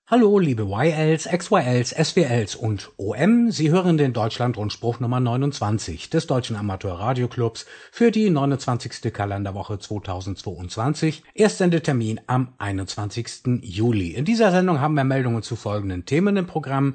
Hallo, liebe YLs, XYLs, SWLs und OM. Sie hören den Deutschland-Rundspruch Nummer 29 des Deutschen Amateur-Radioclubs für die 29. Kalenderwoche 2022. Erstsendetermin am 21. Juli. In dieser Sendung haben wir Meldungen zu folgenden Themen im Programm.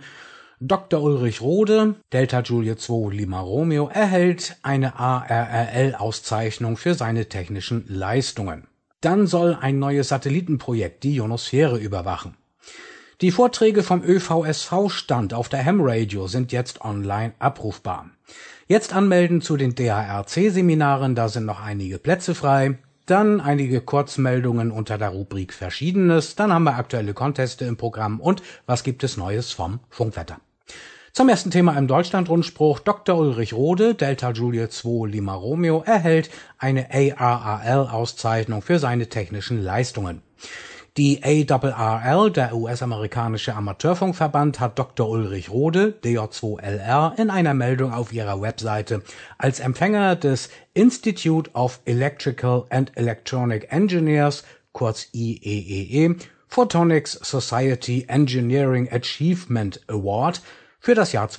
Dr. Ulrich Rode, Delta Juliet 2 Lima Romeo, erhält eine ARRL-Auszeichnung für seine technischen Leistungen. Dann soll ein neues Satellitenprojekt die Ionosphäre überwachen. Die Vorträge vom ÖVSV-Stand auf der Ham Radio sind jetzt online abrufbar. Jetzt anmelden zu den DHRC-Seminaren, da sind noch einige Plätze frei. Dann einige Kurzmeldungen unter der Rubrik Verschiedenes. Dann haben wir aktuelle Conteste im Programm und was gibt es Neues vom Funkwetter. Zum ersten Thema im Deutschland-Rundspruch. Dr. Ulrich Rode, Delta Juliet 2 Lima Romeo, erhält eine ARRL-Auszeichnung für seine technischen Leistungen. Die ARRL, der US-amerikanische Amateurfunkverband, hat Dr. Ulrich Rode, DJ2LR, in einer Meldung auf ihrer Webseite als Empfänger des Institute of Electrical and Electronic Engineers, kurz IEEE, Photonics Society Engineering Achievement Award für das Jahr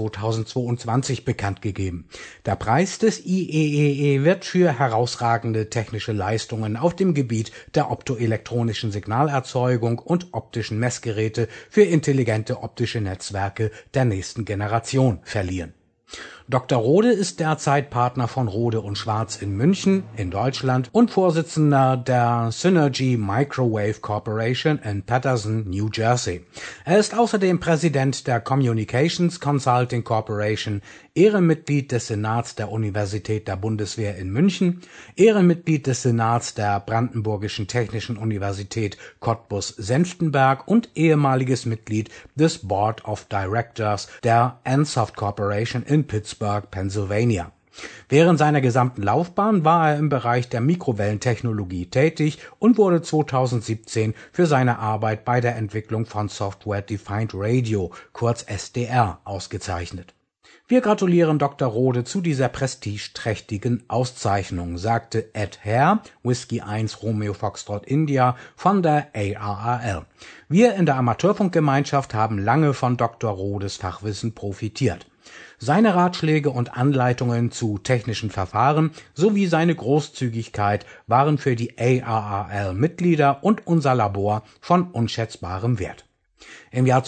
2022 bekannt gegeben. Der Preis des IEEE wird für herausragende technische Leistungen auf dem Gebiet der optoelektronischen Signalerzeugung und optischen Messgeräte für intelligente optische Netzwerke der nächsten Generation verliehen. Dr. Rode ist derzeit Partner von Rode & Schwarz in München in Deutschland und Vorsitzender der Synergy Microwave Corporation in Paterson, New Jersey. Er ist außerdem Präsident der Communications Consulting Corporation, Ehrenmitglied des Senats der Universität der Bundeswehr in München, Ehrenmitglied des Senats der Brandenburgischen Technischen Universität Cottbus-Senftenberg und ehemaliges Mitglied des Board of Directors der Ansoft Corporation in Pittsburgh, Pennsylvania. Während seiner gesamten Laufbahn war er im Bereich der Mikrowellentechnologie tätig und wurde 2017 für seine Arbeit bei der Entwicklung von Software Defined Radio, kurz SDR, ausgezeichnet. Wir gratulieren Dr. Rode zu dieser prestigeträchtigen Auszeichnung, sagte Ed Hare, Whiskey 1 Romeo Foxtrot India von der ARRL. Wir in der Amateurfunkgemeinschaft haben lange von Dr. Rodes Fachwissen profitiert. Seine Ratschläge und Anleitungen zu technischen Verfahren sowie seine Großzügigkeit waren für die ARRL-Mitglieder und unser Labor von unschätzbarem Wert. Im Jahr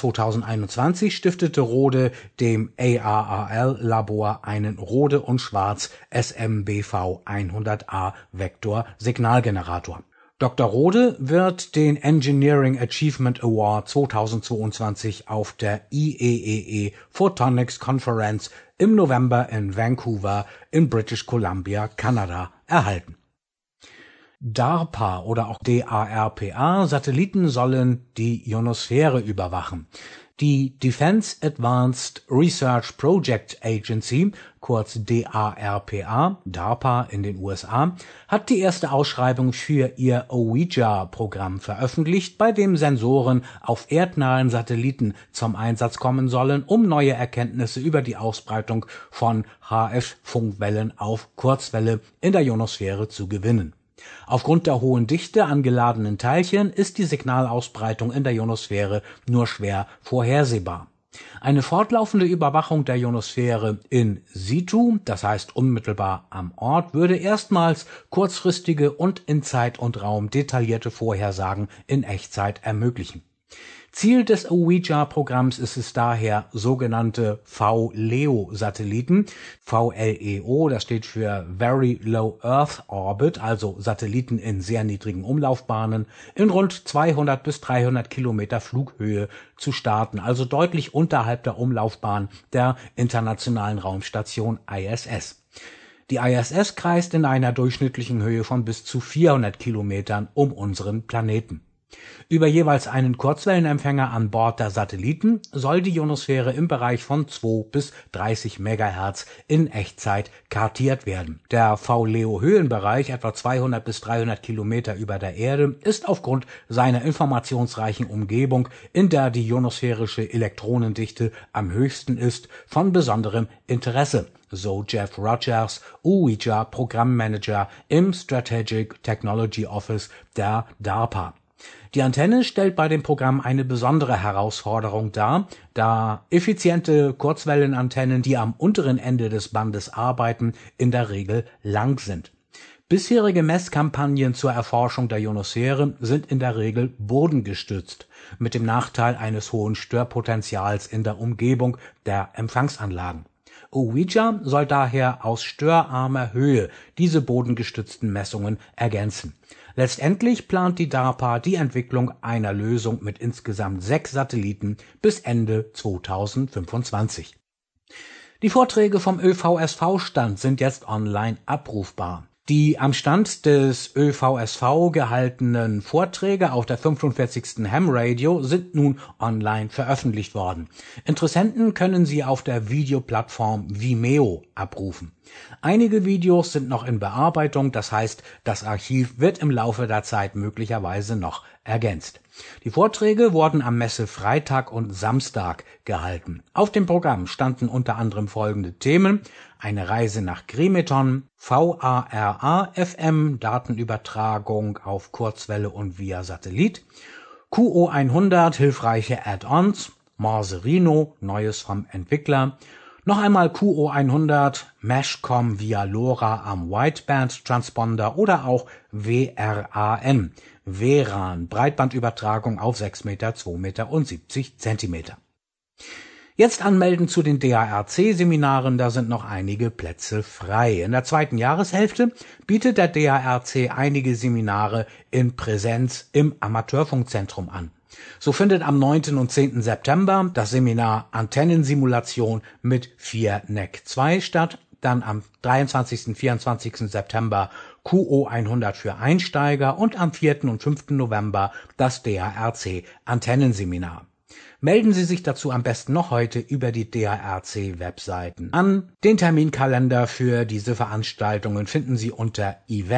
2021 stiftete Rode dem ARRL-Labor einen Rode & Schwarz SMBV 100A Vektor Signalgenerator. Dr. Rode wird den Engineering Achievement Award 2022 auf der IEEE Photonics Conference im November in Vancouver in British Columbia, Kanada, erhalten. DARPA oder auch DARPA-Satelliten sollen die Ionosphäre überwachen. Die Defense Advanced Research Project Agency, kurz DARPA in den USA, hat die erste Ausschreibung für ihr OWIJA-Programm veröffentlicht, bei dem Sensoren auf erdnahen Satelliten zum Einsatz kommen sollen, um neue Erkenntnisse über die Ausbreitung von HF-Funkwellen auf Kurzwelle in der Ionosphäre zu gewinnen. Aufgrund der hohen Dichte an geladenen Teilchen ist die Signalausbreitung in der Ionosphäre nur schwer vorhersehbar. Eine fortlaufende Überwachung der Ionosphäre in situ, das heißt unmittelbar am Ort, würde erstmals kurzfristige und in Zeit und Raum detaillierte Vorhersagen in Echtzeit ermöglichen. Ziel des OWIJA-Programms ist es daher, sogenannte VLEO-Satelliten, VLEO, das steht für Very Low Earth Orbit, also Satelliten in sehr niedrigen Umlaufbahnen, in rund 200 bis 300 Kilometer Flughöhe zu starten, also deutlich unterhalb der Umlaufbahn der Internationalen Raumstation ISS. Die ISS kreist in einer durchschnittlichen Höhe von bis zu 400 Kilometern um unseren Planeten. Über jeweils einen Kurzwellenempfänger an Bord der Satelliten soll die Ionosphäre im Bereich von 2 bis 30 Megahertz in Echtzeit kartiert werden. Der VLEO-Höhenbereich, etwa 200 bis 300 Kilometer über der Erde, ist aufgrund seiner informationsreichen Umgebung, in der die ionosphärische Elektronendichte am höchsten ist, von besonderem Interesse, so Jeff Rogers, OWIJA-Programmmanager im Strategic Technology Office der DARPA. Die Antenne stellt bei dem Programm eine besondere Herausforderung dar, da effiziente Kurzwellenantennen, die am unteren Ende des Bandes arbeiten, in der Regel lang sind. Bisherige Messkampagnen zur Erforschung der Ionosphäre sind in der Regel bodengestützt, mit dem Nachteil eines hohen Störpotenzials in der Umgebung der Empfangsanlagen. Ouija soll daher aus störarmer Höhe diese bodengestützten Messungen ergänzen. Letztendlich plant die DARPA die Entwicklung einer Lösung mit insgesamt 6 Satelliten bis Ende 2025. Die Vorträge vom ÖVSV-Stand sind jetzt online abrufbar. Die am Stand des ÖVSV gehaltenen Vorträge auf der 45. Ham Radio sind nun online veröffentlicht worden. Interessenten können sie auf der Videoplattform Vimeo abrufen. Einige Videos sind noch in Bearbeitung, das heißt, das Archiv wird im Laufe der Zeit möglicherweise noch ergänzt. Die Vorträge wurden am Messe-Freitag und Samstag gehalten. Auf dem Programm standen unter anderem folgende Themen: eine Reise nach Grimeton, VARA-FM, Datenübertragung auf Kurzwelle und via Satellit, QO100, hilfreiche Add-ons, Morse-Rino, Neues vom Entwickler, noch einmal QO100, Meshcom via LoRa am Wideband-Transponder oder auch WRAN, WRAN, Breitbandübertragung auf 6 Meter, 2,70 Meter und 70 Zentimeter. Jetzt anmelden zu den DARC-Seminaren, da sind noch einige Plätze frei. In der zweiten Jahreshälfte bietet der DARC einige Seminare in Präsenz im Amateurfunkzentrum an. So findet am 9. und 10. September das Seminar Antennensimulation mit 4 NEC 2 statt, dann am 23. und 24. September QO100 für Einsteiger und am 4. und 5. November das DARC Antennenseminar. Melden Sie sich dazu am besten noch heute über die DARC-Webseiten an. Den Terminkalender für diese Veranstaltungen finden Sie unter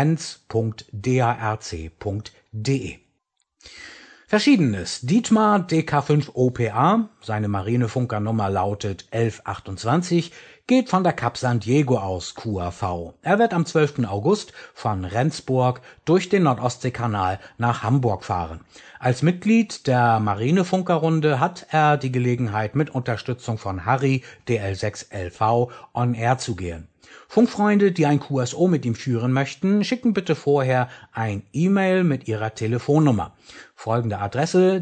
events.darc.de. Verschiedenes. Dietmar DK5OPA, seine Marinefunkernummer lautet 1128, geht von der Cap San Diego aus QAV. Er wird am 12. August von Rendsburg durch den Nordostseekanal nach Hamburg fahren. Als Mitglied der Marinefunkerrunde hat er die Gelegenheit, mit Unterstützung von Harry DL6LV on Air zu gehen. Funkfreunde, die ein QSO mit ihm führen möchten, schicken bitte vorher ein E-Mail mit ihrer Telefonnummer. Folgende Adresse: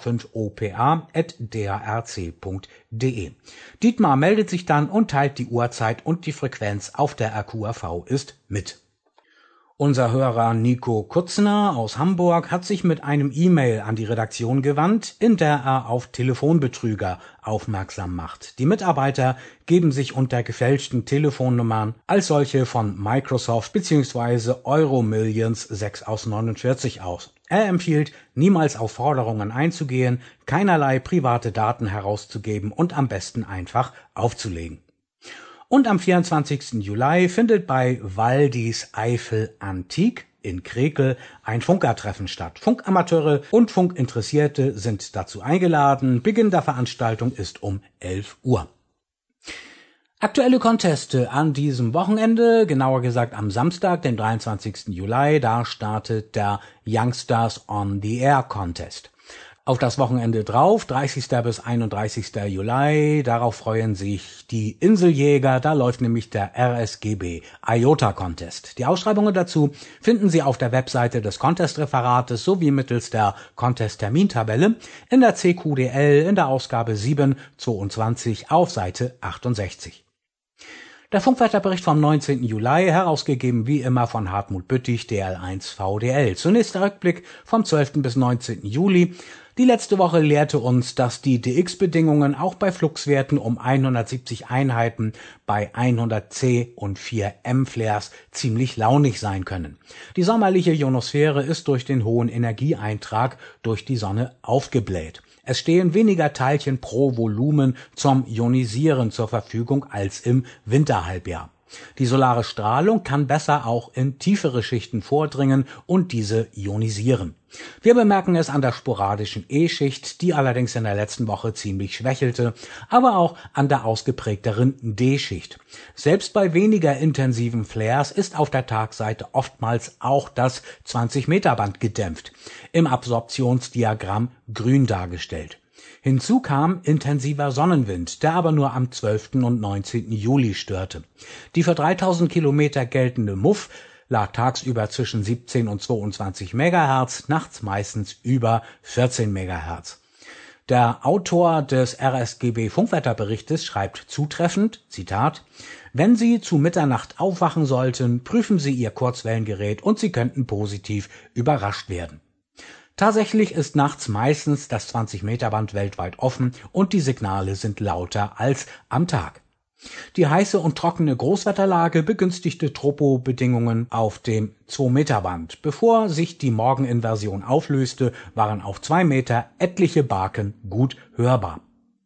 dk5opa@darc.de. Dietmar meldet sich dann und teilt die Uhrzeit und die Frequenz, auf der er QAV ist, mit. Unser Hörer Nico Kutzner aus Hamburg hat sich mit einem E-Mail an die Redaktion gewandt, in der er auf Telefonbetrüger aufmerksam macht. Die Mitarbeiter geben sich unter gefälschten Telefonnummern als solche von Microsoft bzw. Euromillions 6 aus 49 aus. Er empfiehlt, niemals auf Forderungen einzugehen, keinerlei private Daten herauszugeben und am besten einfach aufzulegen. Und am 24. Juli findet bei Waldis Eifel Antik in Krekel ein Funkertreffen statt. Funkamateure und Funkinteressierte sind dazu eingeladen. Beginn der Veranstaltung ist um 11 Uhr. Aktuelle Conteste an diesem Wochenende, genauer gesagt am Samstag, den 23. Juli, da startet der Youngsters on the Air Contest. Auf das Wochenende drauf, 30. bis 31. Juli, darauf freuen sich die Inseljäger, da läuft nämlich der RSGB IOTA Contest. Die Ausschreibungen dazu finden Sie auf der Webseite des Contest-Referates sowie mittels der Contest-Termintabelle in der CQDL in der Ausgabe 7/22 auf Seite 68. Der Funkwetterbericht vom 19. Juli, herausgegeben wie immer von Hartmut Büttich, DL1 VDL. Zunächst der Rückblick vom 12. bis 19. Juli. Die letzte Woche lehrte uns, dass die DX-Bedingungen auch bei Fluxwerten um 170 Einheiten bei 100 C und 4 M-Flares ziemlich launig sein können. Die sommerliche Ionosphäre ist durch den hohen Energieeintrag durch die Sonne aufgebläht. Es stehen weniger Teilchen pro Volumen zum Ionisieren zur Verfügung als im Winterhalbjahr. Die solare Strahlung kann besser auch in tiefere Schichten vordringen und diese ionisieren. Wir bemerken es an der sporadischen E-Schicht, die allerdings in der letzten Woche ziemlich schwächelte, aber auch an der ausgeprägteren D-Schicht. Selbst bei weniger intensiven Flares ist auf der Tagseite oftmals auch das 20-Meter-Band gedämpft, im Absorptionsdiagramm grün dargestellt. Hinzu kam intensiver Sonnenwind, der aber nur am 12. und 19. Juli störte. Die für 3000 Kilometer geltende MUF lag tagsüber zwischen 17 und 22 Megahertz, nachts meistens über 14 Megahertz. Der Autor des RSGB Funkwetterberichtes schreibt zutreffend, Zitat, wenn Sie zu Mitternacht aufwachen sollten, prüfen Sie Ihr Kurzwellengerät und Sie könnten positiv überrascht werden. Tatsächlich ist nachts meistens das 20-Meter-Band weltweit offen und die Signale sind lauter als am Tag. Die heiße und trockene Großwetterlage begünstigte Tropobedingungen auf dem 2-Meter-Band. Bevor sich die Morgeninversion auflöste, waren auf 2 Meter etliche Barken gut hörbar.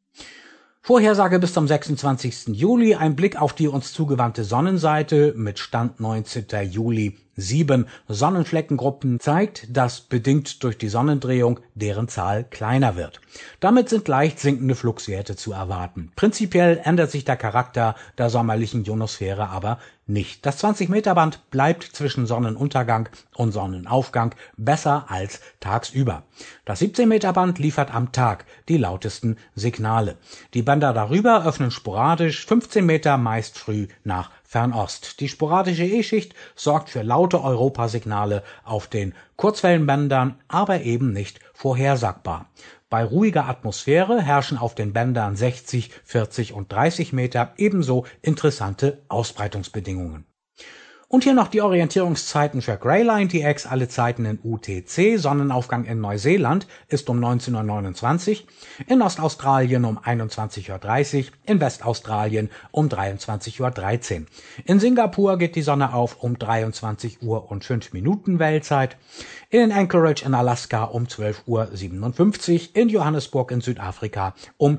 Vorhersage bis zum 26. Juli, ein Blick auf die uns zugewandte Sonnenseite mit Stand 19. Juli. 7 Sonnenfleckengruppen zeigt, dass bedingt durch die Sonnendrehung deren Zahl kleiner wird. Damit sind leicht sinkende Fluxwerte zu erwarten. Prinzipiell ändert sich der Charakter der sommerlichen Ionosphäre aber nicht. Das 20-Meter-Band bleibt zwischen Sonnenuntergang und Sonnenaufgang besser als tagsüber. Das 17-Meter-Band liefert am Tag die lautesten Signale. Die Bänder darüber öffnen sporadisch, 15 Meter meist früh nach Fernost. Die sporadische E-Schicht sorgt für laute Europasignale auf den Kurzwellenbändern, aber eben nicht vorhersagbar. Bei ruhiger Atmosphäre herrschen auf den Bändern 60, 40 und 30 Meter ebenso interessante Ausbreitungsbedingungen. Und hier noch die Orientierungszeiten für Greyline TX, alle Zeiten in UTC. Sonnenaufgang in Neuseeland ist um 19:29 Uhr, in Ostaustralien um 21:30 Uhr, in Westaustralien um 23:13 Uhr. In Singapur geht die Sonne auf um 23 Uhr und 5 Minuten Weltzeit, in Anchorage in Alaska um 12:57 Uhr, in Johannesburg in Südafrika um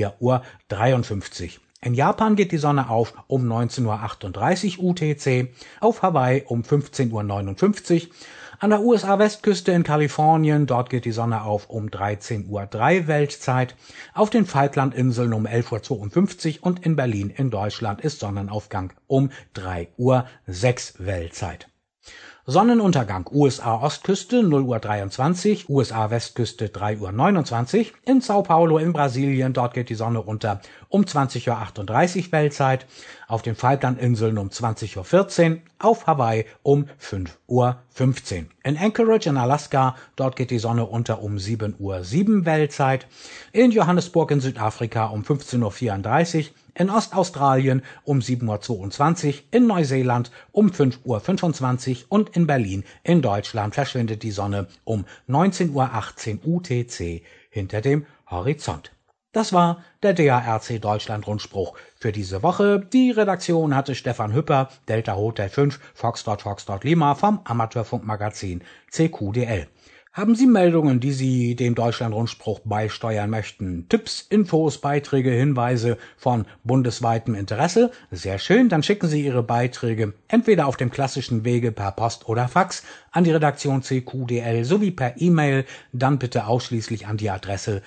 4:53 Uhr. In Japan geht die Sonne auf um 19:38 UTC, auf Hawaii um 15:59 Uhr, an der USA-Westküste in Kalifornien, dort geht die Sonne auf um 13:03 Uhr Weltzeit, auf den Falklandinseln um 11:52 Uhr und in Berlin in Deutschland ist Sonnenaufgang um 3:06 Uhr Weltzeit. Sonnenuntergang USA-Ostküste 0:23 Uhr, USA-Westküste 3:29 Uhr, in Sao Paulo in Brasilien, dort geht die Sonne unter um 20:38 Uhr Weltzeit, auf den Falklandinseln um 20:14 Uhr, auf Hawaii um 5:15 Uhr. In Anchorage in Alaska, dort geht die Sonne unter um 7:07 Uhr Weltzeit, in Johannesburg in Südafrika um 15:34 Uhr, in Ostaustralien um 7:22 Uhr, in Neuseeland um 5:25 Uhr und in Berlin in Deutschland verschwindet die Sonne um 19:18 Uhr UTC hinter dem Horizont. Das war der DARC Deutschland Rundspruch für diese Woche. Die Redaktion hatte Stefan Hüpper, Delta Hotel 5, Foxtrot Lima vom Amateurfunkmagazin CQDL. Haben Sie Meldungen, die Sie dem Deutschland-Rundspruch beisteuern möchten? Tipps, Infos, Beiträge, Hinweise von bundesweitem Interesse? Sehr schön, dann schicken Sie Ihre Beiträge entweder auf dem klassischen Wege per Post oder Fax an die Redaktion CQDL sowie per E-Mail, dann bitte ausschließlich an die Adresse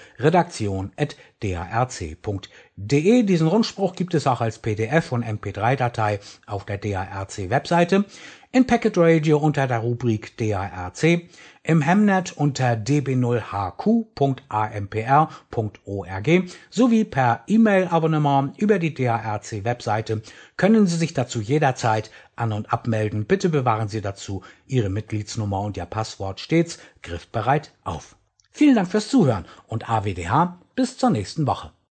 redaktion@darc.de. Diesen Rundspruch gibt es auch als PDF und MP3-Datei auf der DARC-Webseite, in Packet Radio unter der Rubrik DARC, im Hemnet unter db0hq.ampr.org sowie per E-Mail-Abonnement über die DARC-Webseite können Sie sich dazu jederzeit an- und abmelden. Bitte bewahren Sie dazu Ihre Mitgliedsnummer und Ihr Passwort stets griffbereit auf. Vielen Dank fürs Zuhören und AWDH bis zur nächsten Woche.